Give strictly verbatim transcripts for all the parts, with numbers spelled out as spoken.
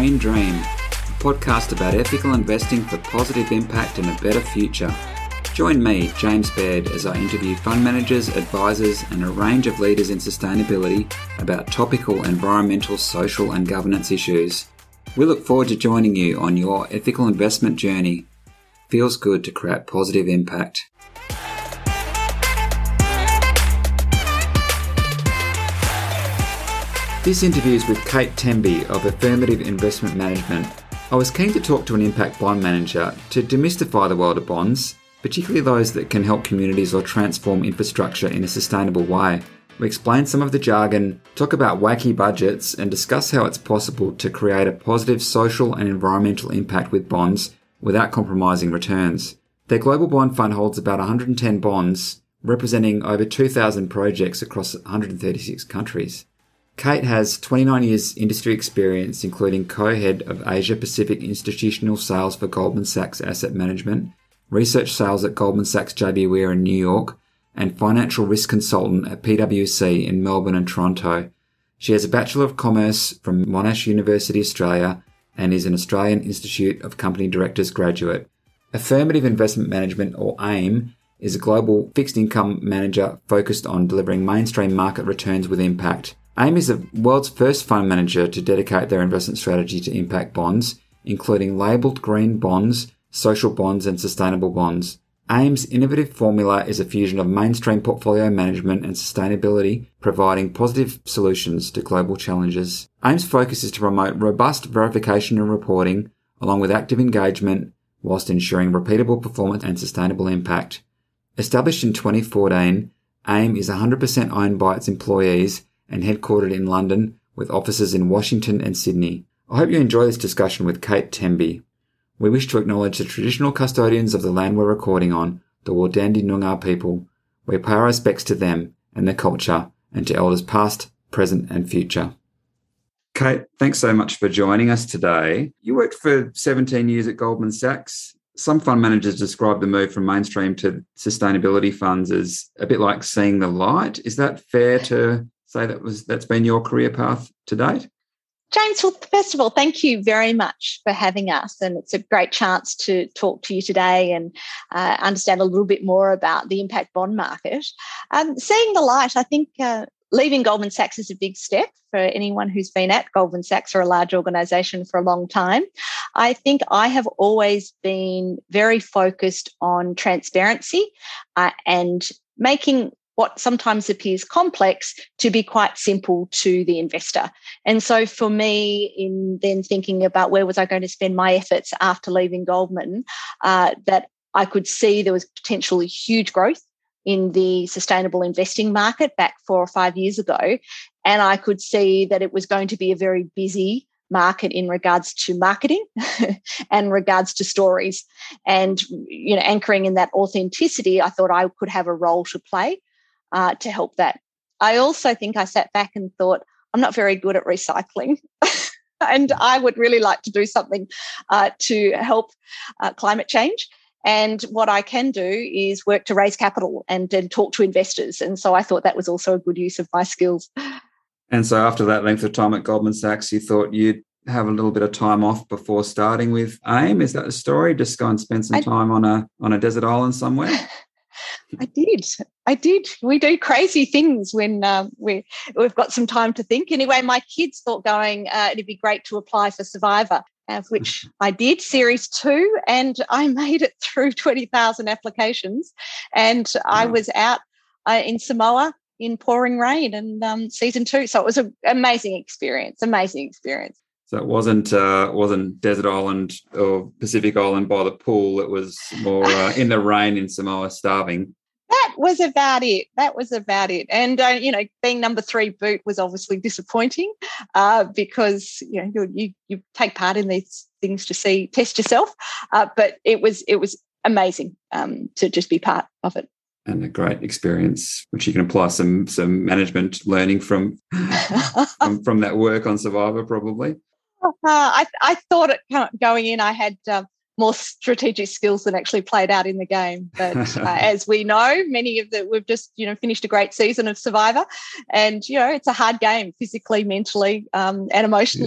Green Dream, a podcast about ethical investing for positive impact and a better future. Join me, James Baird, as I interview fund managers, advisors, and a range of leaders in sustainability about topical environmental, social, and governance issues. We look forward to joining you on your ethical investment journey. Feels good to create positive impact. This interview is with Kate Temby of Affirmative Investment Management. I was keen to talk to an impact bond manager to demystify the world of bonds, particularly those that can help communities or transform infrastructure in a sustainable way. We explain some of the jargon, talk about wacky budgets, and discuss how it's possible to create a positive social and environmental impact with bonds without compromising returns. Their global bond fund holds about one hundred ten bonds, representing over two thousand projects across one hundred thirty-six countries. Kate has twenty-nine years industry experience, including co-head of Asia Pacific Institutional Sales for Goldman Sachs Asset Management, research sales at Goldman Sachs J B Were in New York, and financial risk consultant at PwC in Melbourne and Toronto. She has a Bachelor of Commerce from Monash University, Australia, and is an Australian Institute of Company Directors graduate. Affirmative Investment Management, or AIM, is a global fixed income manager focused on delivering mainstream market returns with impact. AIM is the world's first fund manager to dedicate their investment strategy to impact bonds, including labelled green bonds, social bonds, and sustainable bonds. AIM's innovative formula is a fusion of mainstream portfolio management and sustainability, providing positive solutions to global challenges. AIM's focus is to promote robust verification and reporting, along with active engagement, whilst ensuring repeatable performance and sustainable impact. Established in twenty fourteen, AIM is one hundred percent owned by its employees and headquartered in London, with offices in Washington and Sydney. I hope you enjoy this discussion with Kate Temby. We wish to acknowledge the traditional custodians of the land we're recording on, the Wardandi Noongar people. We pay our respects to them and their culture, and to elders past, present and future. Kate, thanks so much for joining us today. You worked for seventeen years at Goldman Sachs. Some fund managers describe the move from mainstream to sustainability funds as a bit like seeing the light. Is that fair to say that was that's been your career path to date? James, well, first of all, thank you very much for having us. And it's a great chance to talk to you today and uh, understand a little bit more about the impact bond market. Um, seeing the light, I think uh, leaving Goldman Sachs is a big step for anyone who's been at Goldman Sachs or a large organisation for a long time. I think I have always been very focused on transparency uh, and making what sometimes appears complex to be quite simple to the investor. And so for me, in then thinking about where was I going to spend my efforts after leaving Goldman, uh, that I could see there was potentially huge growth in the sustainable investing market back four or five years ago. And I could see that it was going to be a very busy market in regards to marketing and regards to stories. And, you know, anchoring in that authenticity, I thought I could have a role to play Uh, to help that. I also think I sat back and thought, I'm not very good at recycling and I would really like to do something uh, to help uh, climate change. And what I can do is work to raise capital and, and talk to investors. And so I thought that was also a good use of my skills. And so after that length of time at Goldman Sachs, you thought you'd have a little bit of time off before starting with AIM. Is that the story? Just go and spend some I, time on a on a desert island somewhere? I did. I did. We do crazy things when um, we, we've got some time to think. Anyway, my kids thought going, uh, it'd be great to apply for Survivor, uh, which I did, Series two, and I made it through twenty thousand applications. And I wow. was out uh, in Samoa in pouring rain and um, season two. So it was an amazing experience, amazing experience. So it wasn't uh, wasn't desert island or Pacific island by the pool. It was more uh, in the rain in Samoa, starving. That was about it. That was about it. And, uh, you know, being number three boot was obviously disappointing uh, because, you know, you, you you take part in these things to see, test yourself. Uh, but it was it was amazing um, to just be part of it. And a great experience, which you can apply some some management learning from from, from that work on Survivor, probably. Uh, I, I thought it going in I had uh, more strategic skills than actually played out in the game. But uh, as we know, many of the we've just you know finished a great season of Survivor, and you know it's a hard game physically, mentally, um, and emotionally. Yeah.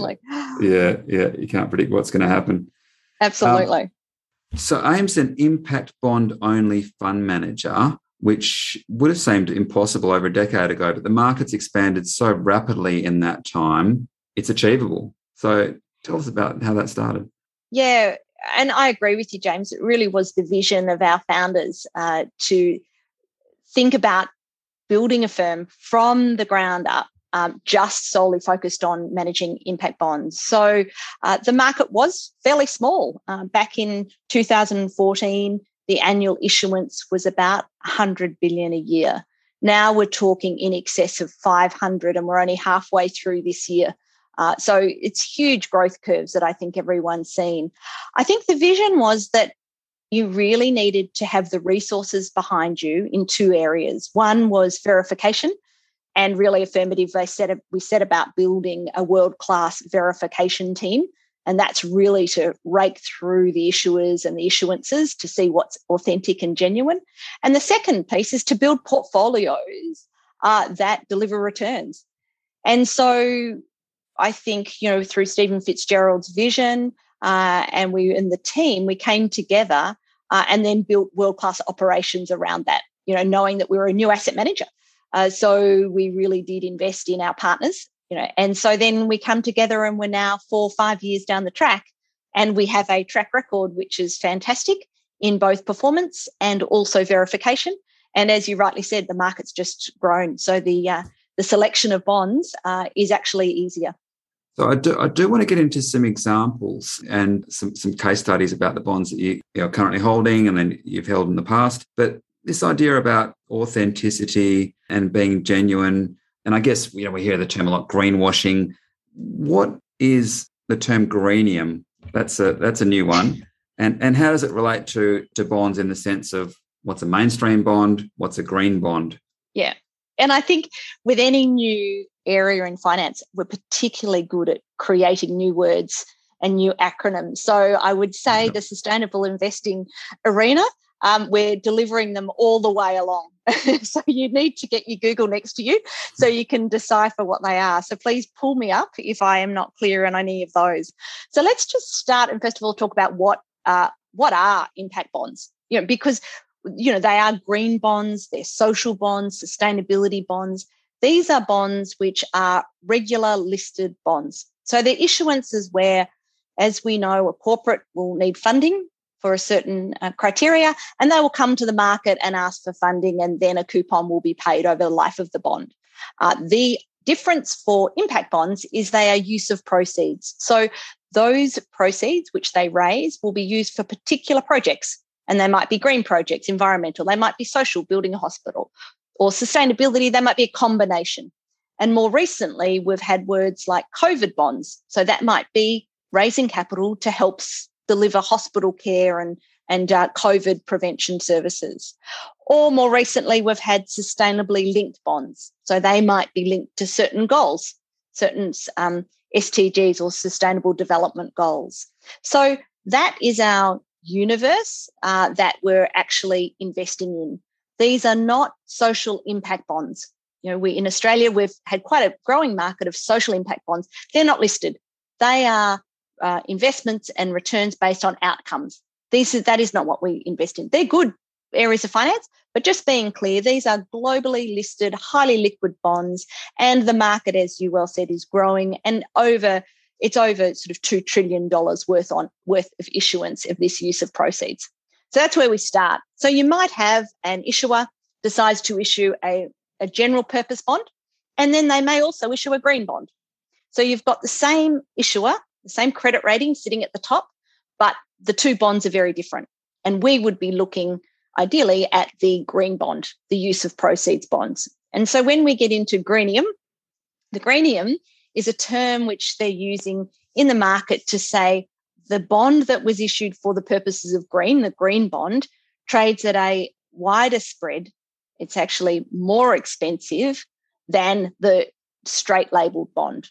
yeah, yeah, you can't predict what's going to happen. Absolutely. Um, so A I M's an impact bond only fund manager, which would have seemed impossible over a decade ago, but the market's expanded so rapidly in that time, it's achievable. So tell us about how that started. Yeah, and I agree with you, James. It really was the vision of our founders uh, to think about building a firm from the ground up, um, just solely focused on managing impact bonds. So uh, the market was fairly small. Uh, back in two thousand fourteen, the annual issuance was about one hundred billion dollars a year. Now we're talking in excess of five hundred, and we're only halfway through this year. Uh, so it's huge growth curves that I think everyone's seen. I think the vision was that you really needed to have the resources behind you in two areas. One was verification, and really affirmative. They said we set about building a world-class verification team, and that's really to rake through the issuers and the issuances to see what's authentic and genuine. And the second piece is to build portfolios uh, that deliver returns. And so I think, you know, through Stephen Fitzgerald's vision uh, and we and the team, we came together uh, and then built world-class operations around that, you know, knowing that we were a new asset manager. Uh, so we really did invest in our partners, you know, and so then we come together and we're now four or five years down the track and we have a track record which is fantastic in both performance and also verification. And as you rightly said, the market's just grown. So the uh, the selection of bonds uh, is actually easier. So I do, I do want to get into some examples and some, some case studies about the bonds that you are currently holding and then you've held in the past. But this idea about authenticity and being genuine, and I guess, you know, we hear the term a lot, greenwashing. What is the term greenium? That's a that's a new one. And and how does it relate to to bonds in the sense of what's a mainstream bond, what's a green bond? Yeah. And I think with any new area in finance, we're particularly good at creating new words and new acronyms. So I would say the sustainable investing arena, um, we're delivering them all the way along. So you need to get your Google next to you so you can decipher what they are. So please pull me up if I am not clear on any of those. So let's just start and first of all talk about what uh, what are impact bonds, you know, because you know, they are green bonds, they're social bonds, sustainability bonds. These are bonds which are regular listed bonds. So they're issuances where, as we know, a corporate will need funding for a certain uh, criteria, and they will come to the market and ask for funding, and then a coupon will be paid over the life of the bond. Uh, the difference for impact bonds is they are use of proceeds. So those proceeds which they raise will be used for particular projects. And they might be green projects, environmental, they might be social, building a hospital, or sustainability, they might be a combination. And more recently, we've had words like COVID bonds. So that might be raising capital to help deliver hospital care and, and uh, COVID prevention services. Or more recently, we've had sustainably linked bonds. So they might be linked to certain goals, certain um, S T Gs or sustainable development goals. So that is our universe uh, that we're actually investing in. These are not social impact bonds. You know, we in Australia, we've had quite a growing market of social impact bonds. They're not listed. They are uh, investments and returns based on outcomes. These is, that is not what we invest in. They're good areas of finance, but just being clear, these are globally listed, highly liquid bonds, and the market, as you well said, is growing and over It's over sort of two trillion dollars worth on worth of issuance of this use of proceeds. So that's where we start. So you might have an issuer decides to issue a, a general purpose bond, and then they may also issue a green bond. So you've got the same issuer, the same credit rating sitting at the top, but the two bonds are very different. And we would be looking ideally at the green bond, the use of proceeds bonds. And so when we get into greenium, the greenium is a term which they're using in the market to say the bond that was issued for the purposes of green, the green bond, trades at a wider spread. It's actually more expensive than the straight labelled bond.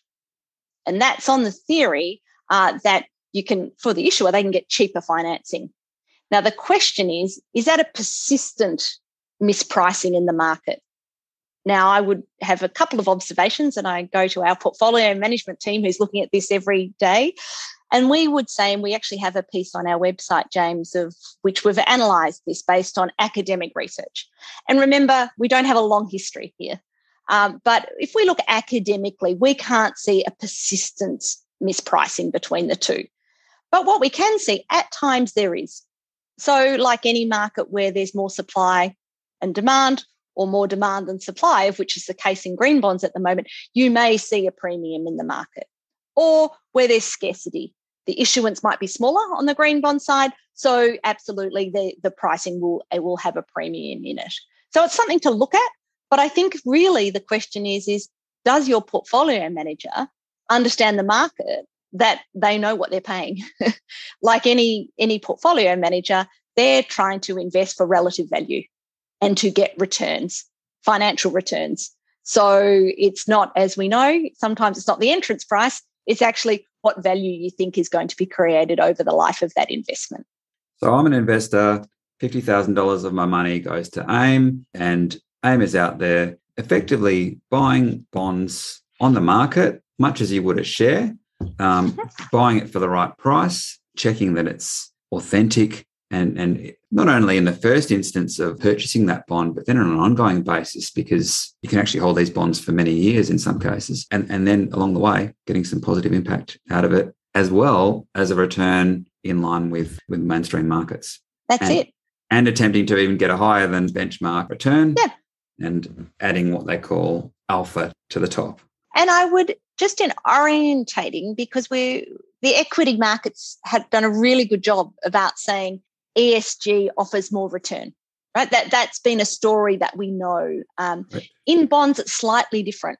And that's on the theory uh, that you can, for the issuer, they can get cheaper financing. Now, the question is, is that a persistent mispricing in the market? Now, I would have a couple of observations, and I go to our portfolio management team who's looking at this every day. And we would say, and we actually have a piece on our website, James, of which we've analysed this based on academic research. And remember, we don't have a long history here. Um, but if we look academically, we can't see a persistent mispricing between the two. But what we can see, at times there is. So like any market where there's more supply and demand, or more demand than supply, of which is the case in green bonds at the moment, you may see a premium in the market. Or where there's scarcity, the issuance might be smaller on the green bond side, so absolutely the, the pricing will, it will have a premium in it. So it's something to look at, but I think really the question is, is does your portfolio manager understand the market, that they know what they're paying? Like any, any portfolio manager, they're trying to invest for relative value and to get returns, financial returns. So it's not, as we know, sometimes it's not the entrance price, it's actually what value you think is going to be created over the life of that investment. So I'm an investor, fifty thousand dollars of my money goes to AIM, and AIM is out there effectively buying bonds on the market, much as you would a share, um, buying it for the right price, checking that it's authentic, and, and not only in the first instance of purchasing that bond, but then on an ongoing basis, because you can actually hold these bonds for many years in some cases, and, and then along the way, getting some positive impact out of it, as well as a return in line with, with mainstream markets. That's and, it. And attempting to even get a higher than benchmark return, yeah. and adding what they call alpha to the top. And I would, just in orientating, because we the equity markets have done a really good job about saying E S G offers more return, right? That, that's been a story that we know. Um, right. In bonds, it's slightly different.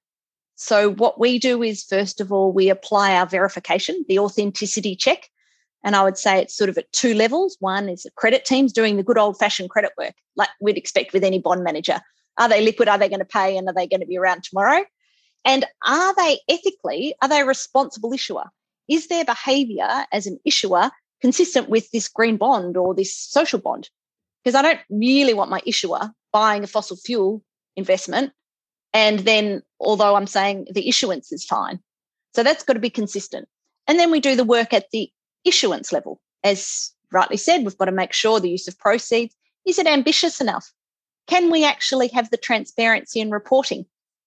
So what we do is, first of all, we apply our verification, the authenticity check. And I would say it's sort of at two levels. One is the credit teams doing the good old-fashioned credit work, like we'd expect with any bond manager. Are they liquid? Are they going to pay? And are they going to be around tomorrow? And are they ethically, are they a responsible issuer? Is their behaviour as an issuer consistent with this green bond or this social bond? Because I don't really want my issuer buying a fossil fuel investment, and then, although I'm saying the issuance is fine. So that's got to be consistent. And then we do the work at the issuance level. As rightly said, we've got to make sure the use of proceeds, is it ambitious enough? Can we actually have the transparency in reporting?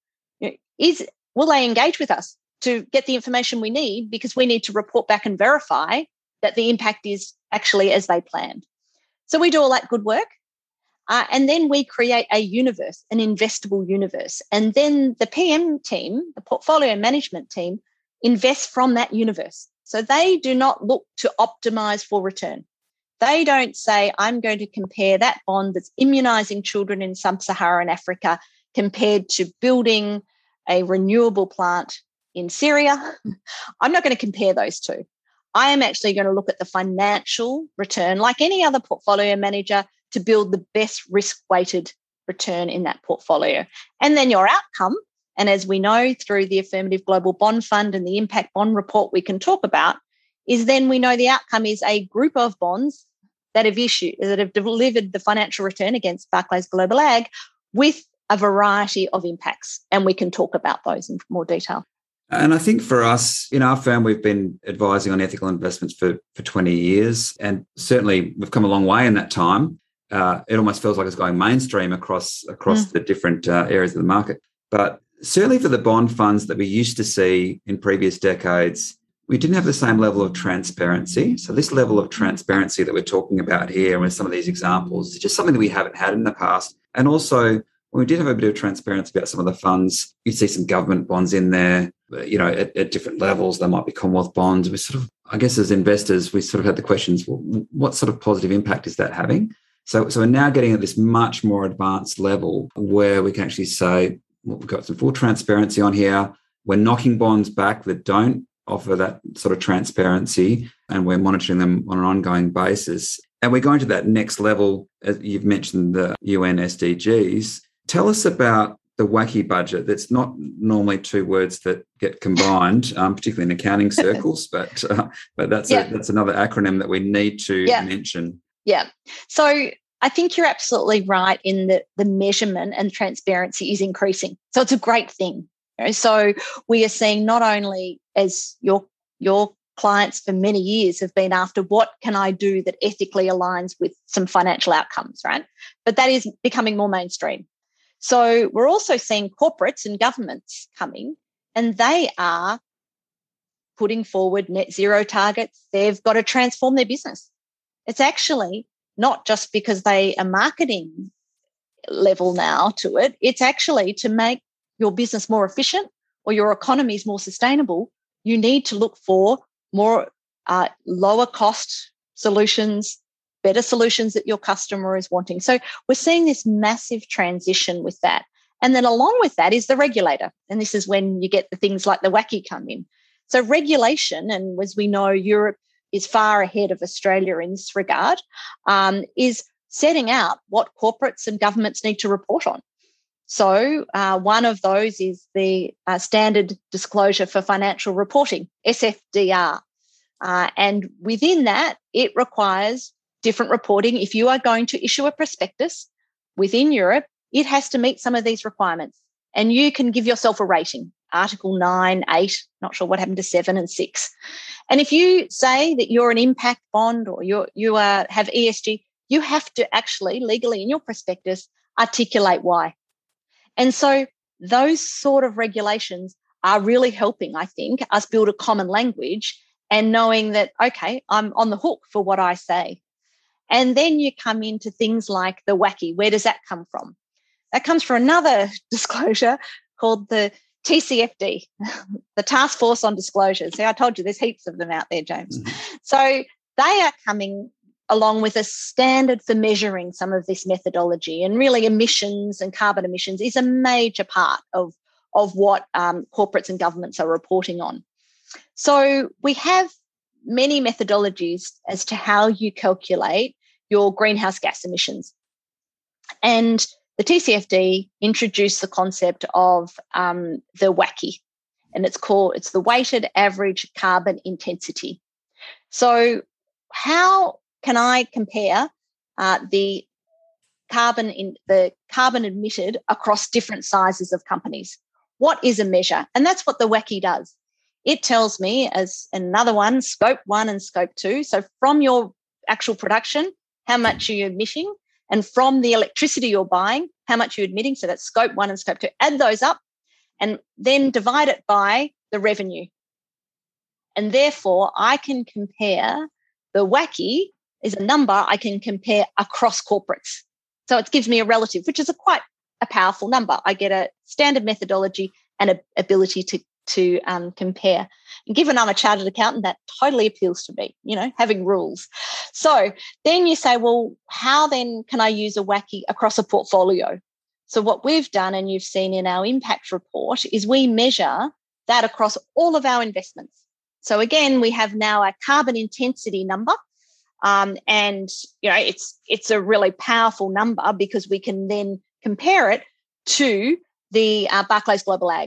Is, will they engage with us to get the information we need, because we need to report back and verify that the impact is actually as they planned? So we do all that good work. Uh, and then we create a universe, an investable universe. And then the P M team, the portfolio management team, invests from that universe. So they do not look to optimize for return. They don't say, I'm going to compare that bond that's immunizing children in sub-Saharan Africa compared to building a renewable plant in Syria. I'm not going to compare those two. I am actually going to look at the financial return, like any other portfolio manager, to build the best risk-weighted return in that portfolio. And then your outcome, and as we know through the Affirmative Global Bond Fund and the Impact Bond Report we can talk about, is then we know the outcome is a group of bonds that have issued, that have delivered the financial return against Barclays Global Ag with a variety of impacts. And we can talk about those in more detail. And I think for us, in our firm, we've been advising on ethical investments for, for twenty years. And certainly we've come a long way in that time. Uh, it almost feels like it's going mainstream across, across mm. the different uh, areas of the market. But certainly for the bond funds that we used to see in previous decades, we didn't have the same level of transparency. So this level of transparency that we're talking about here with some of these examples is just something that we haven't had in the past. And also, when we did have a bit of transparency about some of the funds, you'd see some government bonds in there, you know, at, at different levels. There might be Commonwealth bonds. We sort of, I guess as investors, we sort of had the questions, well, what sort of positive impact is that having? So, so we're now getting at this much more advanced level where we can actually say, well, we've got some full transparency on here. We're knocking bonds back that don't offer that sort of transparency, and we're monitoring them on an ongoing basis. And we're going to that next level, as you've mentioned, the U N S D Gs. Tell us about the WACI budget. That's not normally two words that get combined, um, particularly in accounting circles, but uh, but that's yeah. a, that's another acronym that we need to yeah. mention. Yeah. So I think you're absolutely right in that the measurement and transparency is increasing. So it's a great thing. You know? So we are seeing not only as your your clients for many years have been after what can I do that ethically aligns with some financial outcomes, right? But that is becoming more mainstream. So we're also seeing corporates and governments coming, and they are putting forward net zero targets. They've got to transform their business. It's actually not just because they are marketing level now to it. It's actually to make your business more efficient or your economies more sustainable. You need to look for more uh, lower cost solutions, better solutions that your customer is wanting. So we're seeing this massive transition with that. And then along with that is the regulator. And this is when you get the things like the WACI come in. So regulation, and as we know, Europe is far ahead of Australia in this regard, um, is setting out what corporates and governments need to report on. So uh, one of those is the uh, Standard Disclosure for Financial Reporting, S F D R. Uh, and within that, it requires different reporting. If you are going to issue a prospectus within Europe, it has to meet some of these requirements. And you can give yourself a rating, Article nine, eight, not sure what happened to seven and six. And if you say that you're an impact bond or you're, you are, have E S G, you have to actually legally in your prospectus articulate why. And so those sort of regulations are really helping, I think, us build a common language and knowing that, okay, I'm on the hook for what I say. And then you come into things like the WACI. Where does that come from? That comes from another disclosure called the T C F D, the Task Force on Disclosures. See, I told you there's heaps of them out there, James. Mm-hmm. So they are coming along with a standard for measuring some of this methodology, and really emissions and carbon emissions is a major part of, of what um, corporates and governments are reporting on. So we have many methodologies as to how you calculate your greenhouse gas emissions. And the T C F D introduced the concept of um, the WACI, and it's called, it's the weighted average carbon intensity. So how can I compare uh, the carbon in the carbon emitted across different sizes of companies? What is a measure? And that's what the WACI does. It tells me, as another one, scope one and scope two. So from your actual production, how much are you emitting? And from the electricity you're buying, how much you're emitting? So that's scope one and scope two. Add those up and then divide it by the revenue. And therefore, I can compare the WACI is a number I can compare across corporates. So it gives me a relative, which is a quite a powerful number. I get a standard methodology and an ability to, to um, compare. And given I'm a chartered accountant, that totally appeals to me, you know, having rules. So then you say, well, how then can I use a WACI across a portfolio? So what we've done, and you've seen in our impact report, is we measure that across all of our investments. So again, we have now a carbon intensity number. Um, and, you know, it's it's a really powerful number because we can then compare it to the uh, Barclays Global Ag.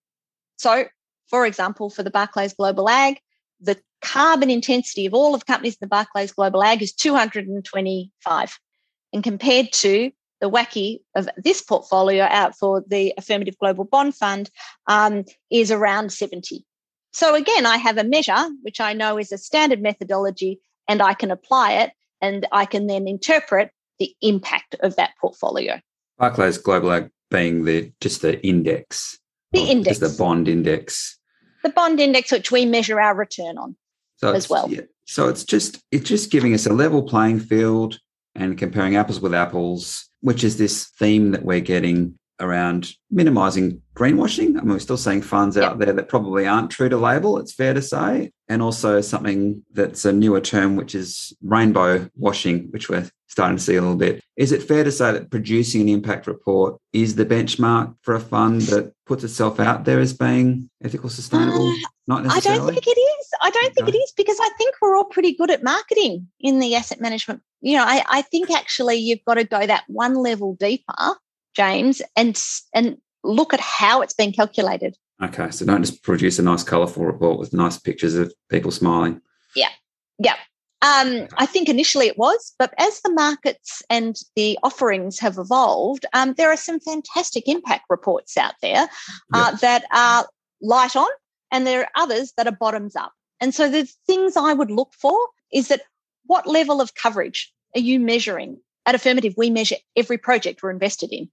So, for example, for the Barclays Global Ag, the carbon intensity of all of the companies in the Barclays Global Ag is two hundred twenty-five. And compared to the WACI of this portfolio out for the Affirmative Global Bond Fund um, is around seventy. So again, I have a measure, which I know is a standard methodology, and I can apply it, and I can then interpret the impact of that portfolio. Barclays Global Ag being the just the index. The index. Just the bond index. The bond index, which we measure our return on so as well. Yeah, so it's just it's just giving us a level playing field and comparing apples with apples, which is this theme that we're getting around minimising greenwashing. I mean, we're still seeing funds out yep. there that probably aren't true to label, it's fair to say. And also something that's a newer term, which is rainbow washing, which we're starting to see a little bit. Is it fair to say that producing an impact report is the benchmark for a fund that puts itself out there as being ethical, sustainable? Uh, Not necessarily? I don't think it is. I don't think okay. it is, because I think we're all pretty good at marketing in the asset management. You know, I, I think actually you've got to go that one level deeper, James, and and look at how it's been calculated. Okay, so don't just produce a nice colourful report with nice pictures of people smiling. Yeah, yeah. Um, I think initially it was, but as the markets and the offerings have evolved, um, there are some fantastic impact reports out there uh, yep. that are light on, and there are others that are bottoms up. And so the things I would look for is that what level of coverage are you measuring? At Affirmative, we measure every project we're invested in.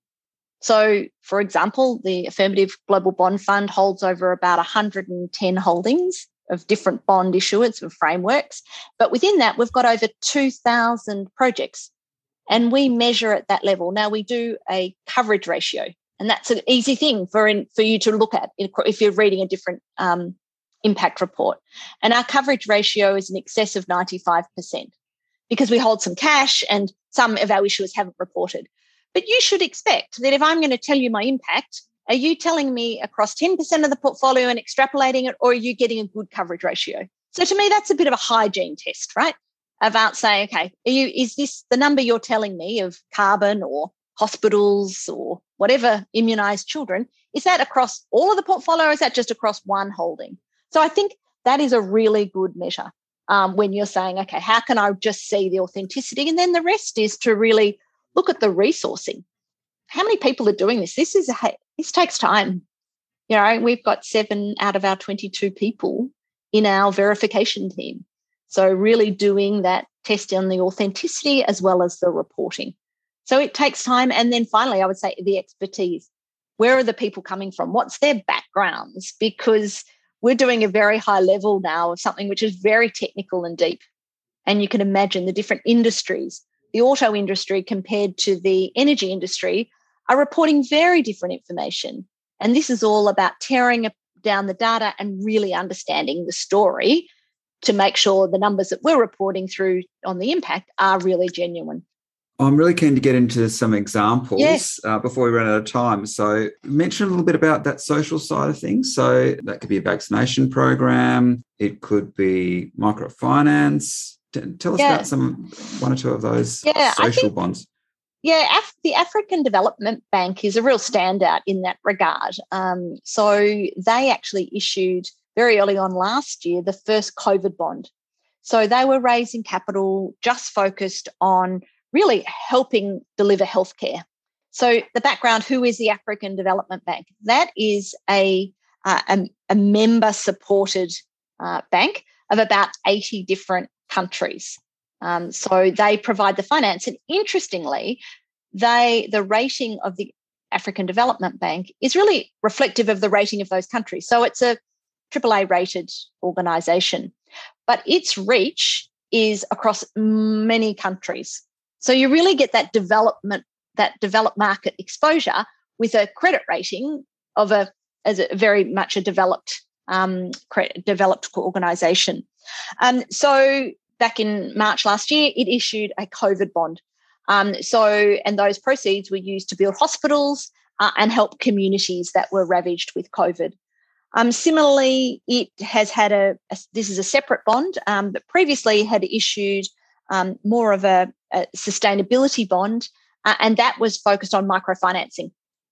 So, for example, the Affirmative Global Bond Fund holds over about one hundred ten holdings of different bond issuers and frameworks. But within that, we've got over two thousand projects, and we measure at that level. Now, we do a coverage ratio, and that's an easy thing for, in, for you to look at if you're reading a different um, impact report. And our coverage ratio is in excess of ninety-five percent because we hold some cash and some of our issuers haven't reported. But you should expect that if I'm going to tell you my impact, are you telling me across ten percent of the portfolio and extrapolating it, or are you getting a good coverage ratio? So to me, that's a bit of a hygiene test, right? About saying, okay, are you, is this the number you're telling me of carbon or hospitals or whatever immunised children, is that across all of the portfolio, or is that just across one holding? So I think that is a really good measure um, when you're saying, okay, how can I just see the authenticity? And then the rest is to really look at the resourcing. How many people are doing this? This is a, this takes time. You know, we've got seven out of our twenty-two people in our verification team. So really doing that test on the authenticity as well as the reporting. So it takes time. And then finally, I would say the expertise. Where are the people coming from? What's their backgrounds? Because we're doing a very high level now of something which is very technical and deep. And you can imagine the different industries. The auto industry compared to the energy industry are reporting very different information. And this is all about tearing down the data and really understanding the story to make sure the numbers that we're reporting through on the impact are really genuine. I'm really keen to get into some examples yes. uh, before we run out of time. So mention a little bit about that social side of things. So that could be a vaccination program. It could be microfinance. Tell us yeah. about some one or two of those yeah, social think, bonds. Yeah, Af- the African Development Bank is a real standout in that regard. Um, so they actually issued very early on last year the first COVID bond. So they were raising capital just focused on really helping deliver healthcare. So the background, who is the African Development Bank? That is a, uh, a, a member-supported uh, bank of about eighty different countries. Um, so they provide the finance. And interestingly, they the rating of the African Development Bank is really reflective of the rating of those countries. So it's a triple A rated organisation, but its reach is across many countries. So you really get that development, that developed market exposure with a credit rating of a as a very much a developed um, credit, developed organisation. Um, so back in March last year, it issued a COVID bond. Um, so, and those proceeds were used to build hospitals uh, and help communities that were ravaged with COVID. Um, similarly, it has had a, a, this is a separate bond, um, but previously had issued um, more of a, a sustainability bond, uh, and that was focused on microfinancing.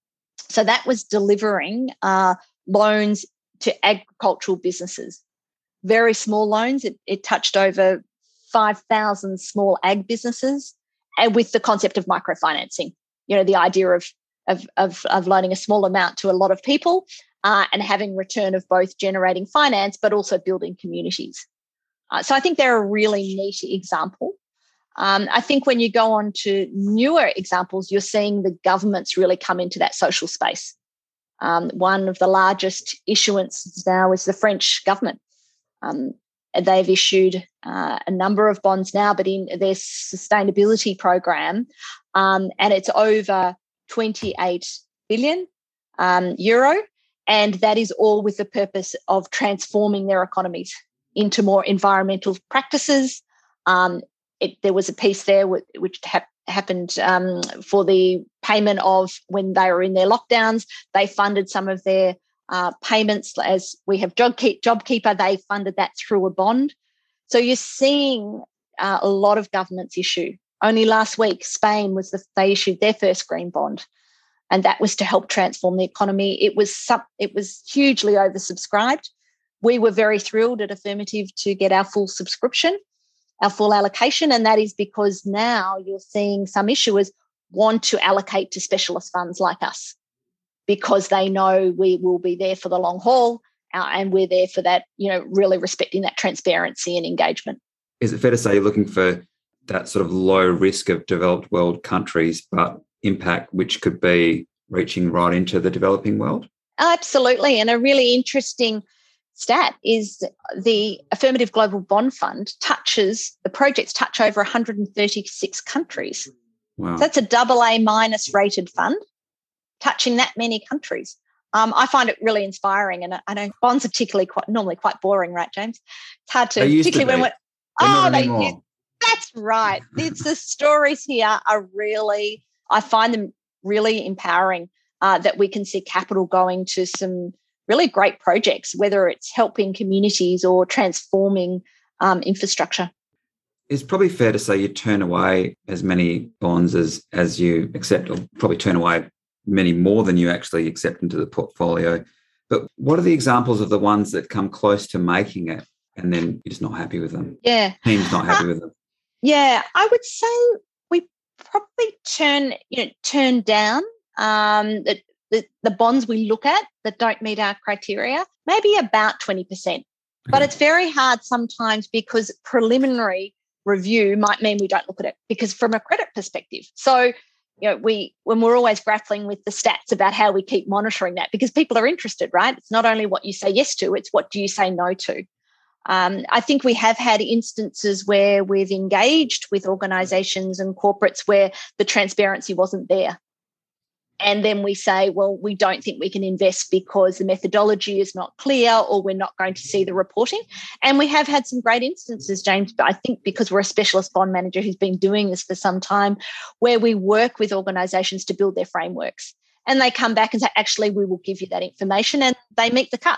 So that was delivering uh, loans to agricultural businesses, very small loans. It, it touched over five thousand small ag businesses, and with the concept of microfinancing, you know, the idea of, of, of, of loaning a small amount to a lot of people uh, and having return of both generating finance but also building communities. Uh, so I think they're a really neat example. Um, I think when you go on to newer examples, you're seeing the governments really come into that social space. Um, one of the largest issuances now is the French government. Um, they've issued uh, a number of bonds now, but in their sustainability program, um, and it's over twenty-eight billion um, euro, and that is all with the purpose of transforming their economies into more environmental practices. Um, it, there was a piece there which, which ha- happened um, for the payment of when they were in their lockdowns. They funded some of their uh, payments as we have JobKeep, JobKeeper. They funded that through a bond. So you're seeing uh, a lot of governments issue. Only last week, Spain was the, they issued their first green bond, and that was to help transform the economy. It was some, it was hugely oversubscribed. We were very thrilled at Affirmative to get our full subscription. our full allocation, and that is because now you're seeing some issuers want to allocate to specialist funds like us because they know we will be there for the long haul, uh, and we're there for that, you know, really respecting that transparency and engagement. Is it fair to say you're looking for that sort of low risk of developed world countries, but impact which could be reaching right into the developing world? Absolutely. And a really interesting stat is the Affirmative Global Bond Fund touches, the projects touch over one hundred thirty-six countries. Wow. So that's a double A minus rated fund touching that many countries. Um, I find it really inspiring, and I, I know bonds are particularly quite normally quite boring, right, James? It's hard to, they used particularly to when be. we're They're oh, not they anymore. that's right. It's the stories here are really, I find them really empowering. Uh, that we can see capital going to some really great projects, whether it's helping communities or transforming um, infrastructure. It's probably fair to say you turn away as many bonds as, as you accept, or probably turn away many more than you actually accept into the portfolio. But what are the examples of the ones that come close to making it and then you're just not happy with them? Yeah. Team's not happy uh, with them. Yeah, I would say we probably turn, you know, turn down um, the, the, the bonds we look at that don't meet our criteria, maybe about twenty percent. Okay. But it's very hard sometimes because preliminary review might mean we don't look at it because from a credit perspective. So, you know, we when we're always grappling with the stats about how we keep monitoring that because people are interested, right? It's not only what you say yes to, it's what do you say no to. Um, I think we have had instances where we've engaged with organisations and corporates where the transparency wasn't there. And then we say, well, we don't think we can invest because the methodology is not clear or we're not going to see the reporting. And we have had some great instances, James, but I think because we're a specialist bond manager who's been doing this for some time, where we work with organisations to build their frameworks. And they come back and say, actually, we will give you that information, and they meet the cut.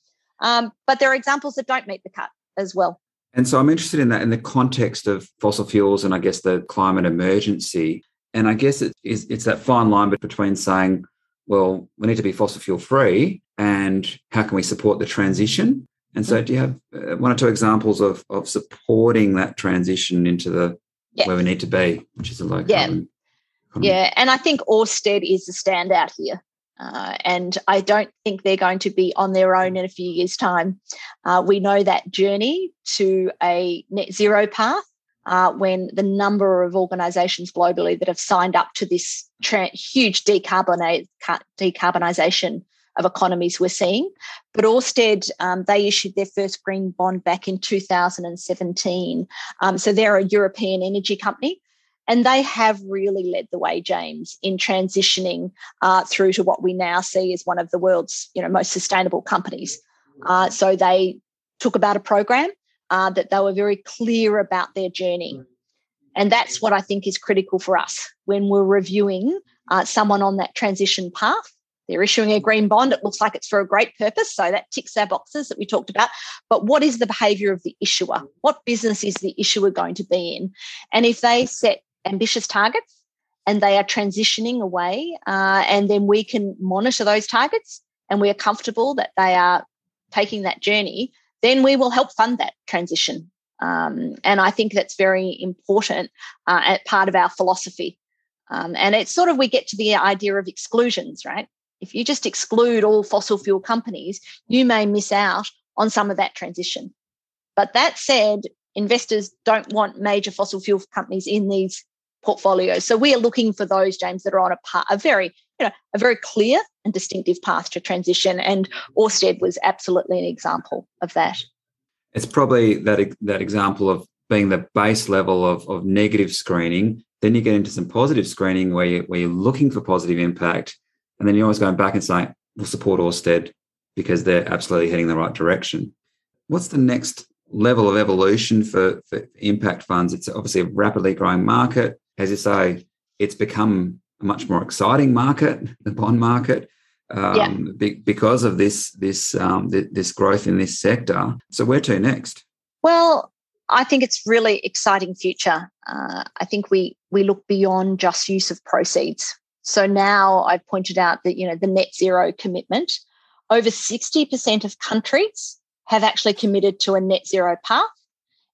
Um, but there are examples that don't meet the cut as well. And so I'm interested in that in the context of fossil fuels and I guess the climate emergency. And I guess it is, it's that fine line between saying, well, we need to be fossil fuel free and how can we support the transition? And so do you have uh, one or two examples of, of supporting that transition into the yeah. where we need to be, which is a low yeah. carbon economy? Yeah, and I think Ørsted is the standout here. Uh, and I don't think they're going to be on their own in a few years' time. Uh, we know that journey to a net zero path uh, when the number of organisations globally that have signed up to this tra- huge decarbonize, decarbonisation of economies we're seeing. But Ørsted, um, they issued their first green bond back in two thousand seventeen. Um, so they're a European energy company. And they have really led the way, James, in transitioning uh, through to what we now see as one of the world's, you know, most sustainable companies. Uh, so they took about a program uh, that they were very clear about their journey. And that's what I think is critical for us when we're reviewing uh, someone on that transition path. They're issuing a green bond. It looks like it's for a great purpose. So that ticks our boxes that we talked about. But what is the behaviour of the issuer? What business is the issuer going to be in? And if they set ambitious targets and they are transitioning away uh, and then we can monitor those targets and we are comfortable that they are taking that journey, then we will help fund that transition. Um, and I think that's very important uh, as part of our philosophy. Um, and it's sort of, we get to the idea of exclusions, right? If you just exclude all fossil fuel companies, you may miss out on some of that transition. But that said, investors don't want major fossil fuel companies in these portfolios. So we are looking for those, James, that are on a, path, a very, you know, a very clear and distinctive path to transition. And Ørsted was absolutely an example of that. It's probably that that example of being the base level of, of negative screening. Then you get into some positive screening where, you, where you're looking for positive impact. And then you're always going back and saying, we'll support Ørsted because they're absolutely heading the right direction. What's the next level of evolution for, for impact funds? It's obviously a rapidly growing market. As you say, it's become a much more exciting market, the bond market, um, yeah. be, because of this this um, th- this growth in this sector. So where to next? Well, I think it's really exciting future. Uh, I think we we look beyond just use of proceeds. So now I've pointed out that, you know, the net zero commitment, over sixty percent of countries have actually committed to a net zero path.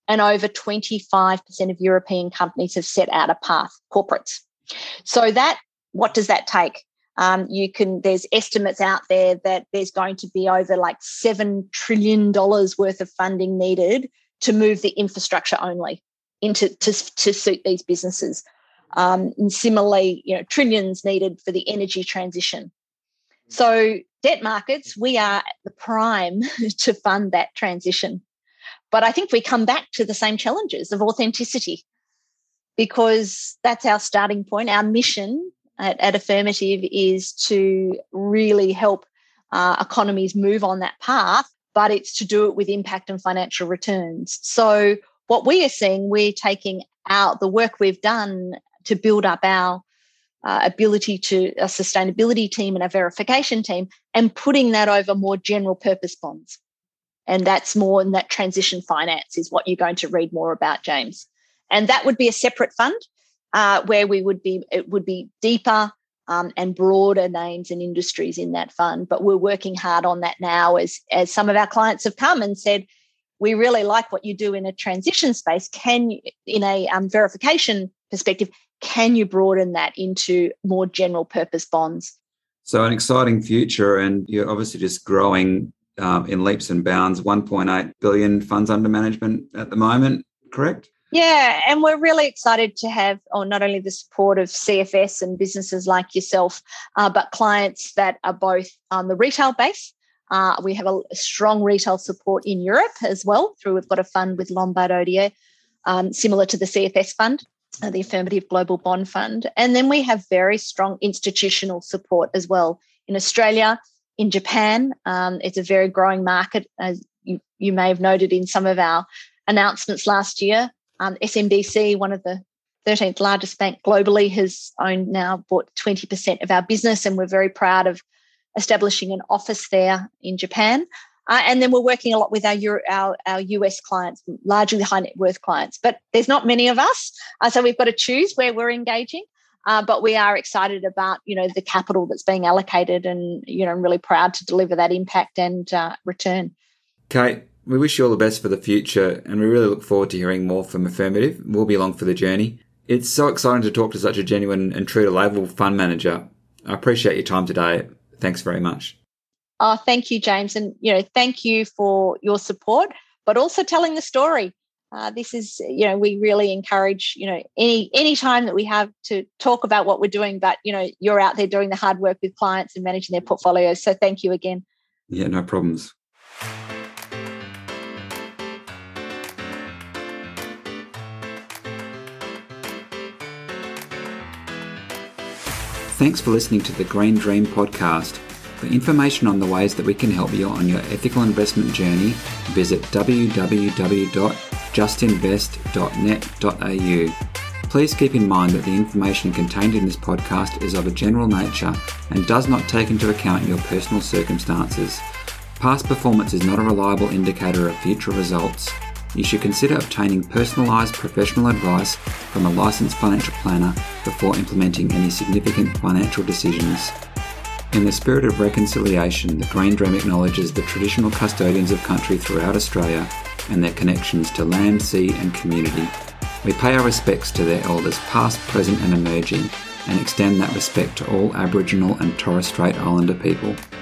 and over twenty-five percent of European companies have set out a path, corporates. So that, what does that take? Um, you can, there's estimates out there that there's going to be over like seven trillion dollars worth of funding needed to move the infrastructure only into to, to suit these businesses. Um, and similarly, you know, trillions needed for the energy transition. So debt markets, we are at the prime to fund that transition. But I think we come back to the same challenges of authenticity, because that's our starting point. Our mission at, at Affirmative is to really help uh, economies move on that path, but it's to do it with impact and financial returns. So what we are seeing, we're taking out the work we've done to build up our uh, ability to a sustainability team and a verification team and putting that over more general purpose bonds. And that's more in that transition finance is what you're going to read more about, James. And that would be a separate fund uh, where we would be, it would be deeper um, and broader names and industries in that fund. But we're working hard on that now as, as some of our clients have come and said, we really like what you do in a transition space. Can you, in a um, verification perspective, can you broaden that into more general purpose bonds? So an exciting future, and you're obviously just growing um, in leaps and bounds, one point eight billion funds under management at the moment, correct? Yeah, and we're really excited to have oh, not only the support of C F S and businesses like yourself, uh, but clients that are both on the retail base. Uh, we have a strong retail support in Europe as well through we've got a fund with Lombard Odier, um, similar to the C F S fund, uh, the Affirmative Global Bond Fund. And then we have very strong institutional support as well in Australia, in Japan. Um, it's a very growing market, as you, you may have noted in some of our announcements last year. Um, S M B C, one of the thirteenth largest bank globally, has owned now bought twenty percent of our business, and we're very proud of establishing an office there in Japan. Uh, and then we're working a lot with our, Euro, our our U S clients, largely high net worth clients. But there's not many of us, uh, so we've got to choose where we're engaging. Uh, but we are excited about, you know, the capital that's being allocated, and, you know, I'm really proud to deliver that impact and uh, return. Kate, we wish you all the best for the future, and we really look forward to hearing more from Affirmative. We'll be along for the journey. It's so exciting to talk to such a genuine and true to label fund manager. I appreciate your time today. Thanks very much. Oh, thank you, James. And, you know, thank you for your support, but also telling the story. Uh, this is, you know, we really encourage, you know, any any time that we have to talk about what we're doing, but, you know, you're out there doing the hard work with clients and managing their portfolios. So thank you again. Yeah, no problems. Thanks for listening to the Green Dream podcast. For information on the ways that we can help you on your ethical investment journey, visit w w w dot just invest dot net dot a u. Please keep in mind that the information contained in this podcast is of a general nature and does not take into account your personal circumstances. Past performance is not a reliable indicator of future results. You should consider obtaining personalised professional advice from a licensed financial planner before implementing any significant financial decisions. In the spirit of reconciliation, the Green Dream acknowledges the traditional custodians of country throughout Australia and their connections to land, sea and community. We pay our respects to their elders past, present and emerging, and extend that respect to all Aboriginal and Torres Strait Islander people.